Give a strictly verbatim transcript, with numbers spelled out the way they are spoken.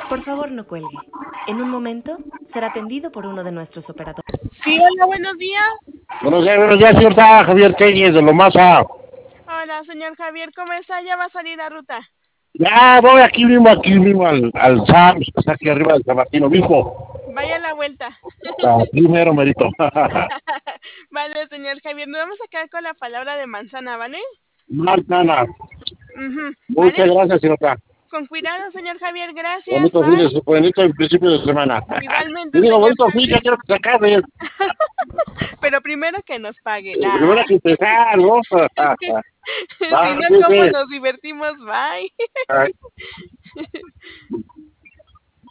Por favor, no cuelgue. En un momento será atendido por uno de nuestros operadores. Sí, hola, buenos días. Buenos días, buenos días, señor Javier Telles de Lomasa. Hola, señor Javier, ¿cómo está? Ya va a salir a ruta. Ya voy aquí mismo, aquí mismo al, al Sams, que está aquí arriba del San Martino mismo. Vaya a la vuelta. Ah, primero, merito. Vale, señor Javier, nos vamos a quedar con la palabra de manzana, ¿vale? Marcana. Uh-huh. Muchas ¿Vale? gracias, señorita. Con cuidado, señor Javier, gracias, Bonito fin bye. de, bonito principio de semana. Igualmente, Yo digo, señor bonito fin, Javier. ya quiero que se acabe. Pero primero que nos paguen. Ah. Primero hay que empezar, ¿no? Si no, ¿cómo nos divertimos? Bye. Ay.